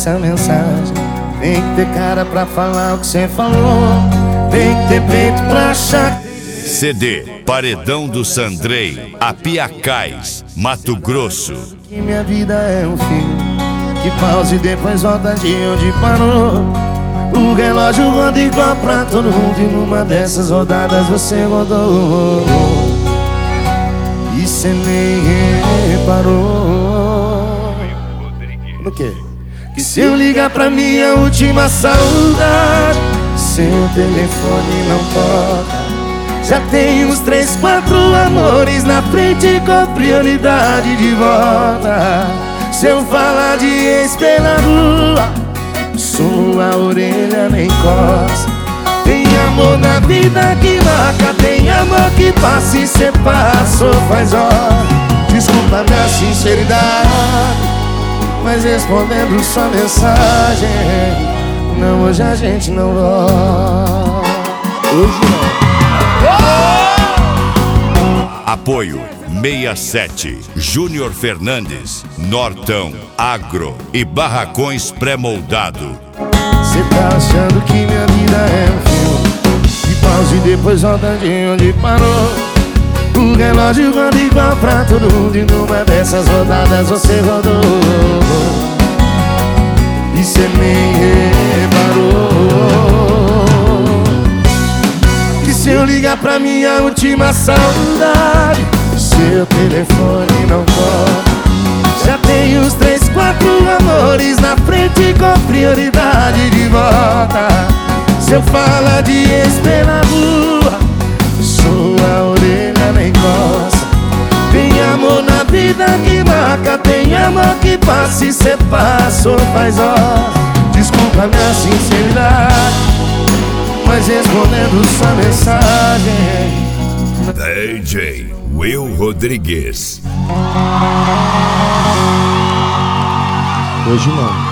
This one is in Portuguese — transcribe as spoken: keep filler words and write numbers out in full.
essa mensagem. Tem que ter cara pra falar o que cê falou, tem que ter peito pra achar. C D Paredão do Sandrei, Apiacás, Mato Grosso. Que minha vida é um filme que pausa e depois volta de onde parou. O relógio roda igual pra todo mundo, e numa dessas rodadas você rodou e cê nem reparou. No quê? Que se eu ligar pra minha última saudade, seu telefone não toca. Já tem uns três, quatro amores na frente com prioridade de volta. Se eu falar de ex pela rua, sua orelha nem coça. Tem amor na vida que marca, tem amor que passa e cê passou faz hora. Desculpa minha sinceridade, mas respondendo sua mensagem, não, hoje a gente não volta. Hoje não. Apoio sessenta e sete, Júnior Fernandes, Nortão, Agro e Barracões Pré-Moldado. Cê tá achando que minha vida é um filme que pausa e depois volta de onde parou. O relógio roda igual pra todo mundo, e numa dessas rodadas você rodou e cê nem reparou. Que se eu ligar pra minha última saudade, seu telefone não toca. Já tem uns três, quatro amores na frente com prioridade de volta. Se eu falar de ex pela rua, sua orelha nem coça. Tem amor na vida que marca, tem amor que passa e cê passou faz hora. Desculpa minha sinceridade, mas respondendo sua mensagem, D J Will Rodrigues. hoje não.